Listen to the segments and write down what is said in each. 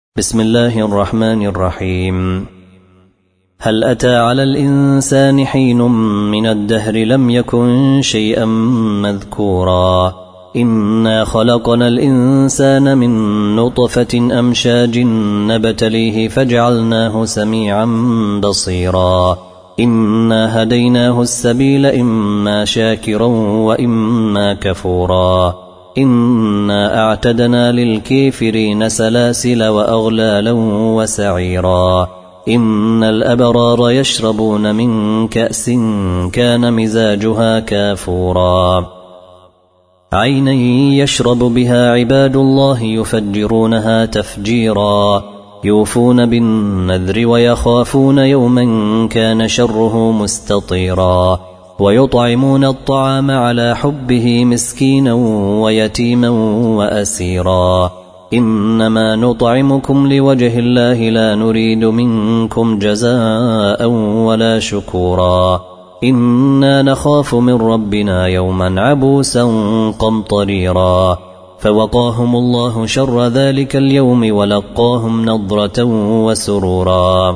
بسم الله الرحمن الرحيم. هل أتى على الإنسان حين من الدهر لم يكن شيئا مذكورا إنا خلقنا الإنسان من نطفة أمشاج نبتليه فجعلناه سميعا بصيرا إنا هديناه السبيل إما شاكرا وإما كفورا إنا أعتدنا للكافرين سلاسل وأغلالا وسعيرا إن الأبرار يشربون من كأس كان مزاجها كافورا عينا يشرب بها عباد الله يفجرونها تفجيرا يوفون بالنذر ويخافون يوما كان شره مستطيرا ويطعمون الطعام على حبه مسكينا ويتيما وأسيرا إنما نطعمكم لوجه الله لا نريد منكم جزاء ولا شكورا إنا نخاف من ربنا يوما عبوسا قمطريرا فوقاهم الله شر ذلك اليوم ولقاهم نضرة وسرورا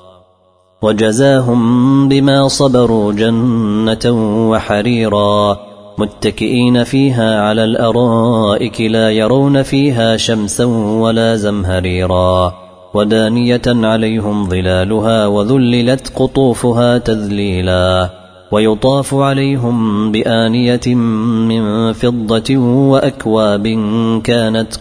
وجزاهم بما صبروا جنة وحريرا متكئين فيها على الأرائك لا يرون فيها شمسا ولا زمهريرا ودانية عليهم ظلالها وذللت قطوفها تذليلا ويطاف عليهم بآنية من فضة وأكواب كانت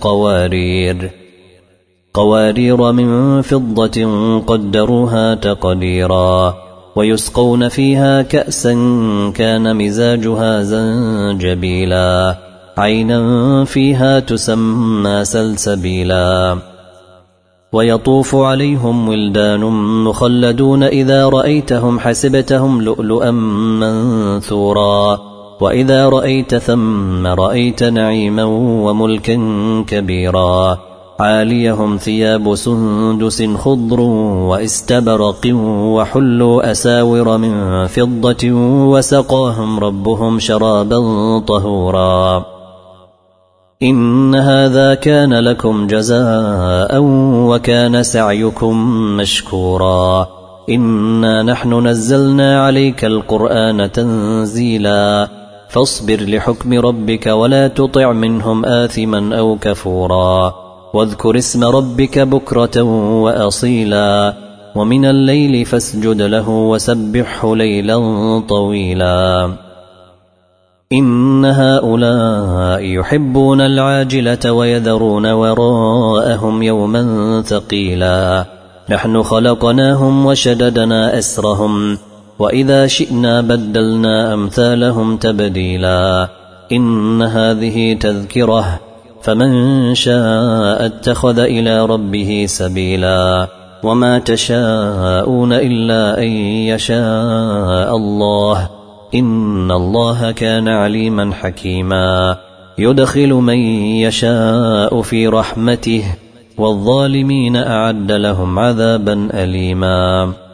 قوارير من فضة قدروها تقديرا ويسقون فيها كأسا كان مزاجها زنجبيلا عينا فيها تسمى سلسبيلا ويطوف عليهم ولدان مخلدون إذا رأيتهم حسبتهم لؤلؤا منثورا وإذا رأيت ثم رأيت نعيما وملكا كبيرا عاليهم ثياب سندس خضر واستبرق وحلوا أساور من فضة وسقاهم ربهم شرابا طهورا إن هذا كان لكم جزاء وكان سعيكم مشكورا إنا نحن نزلنا عليك القرآن تنزيلا فاصبر لحكم ربك ولا تطع منهم آثما أو كفورا واذكر اسم ربك بكرة وأصيلا ومن الليل فاسجد له وسبحه ليلا طويلا إن هؤلاء يحبون العاجلة ويذرون وراءهم يوما ثقيلا نحن خلقناهم وشددنا أسرهم وإذا شئنا بدلنا أمثالهم تبديلا إن هذه تذكرة فمن شاء اتخذ إلى ربه سبيلا وما تشاءون إلا أن يشاء الله إن الله كان عليما حكيما يدخل من يشاء في رحمته والظالمين أعد لهم عذابا أليما.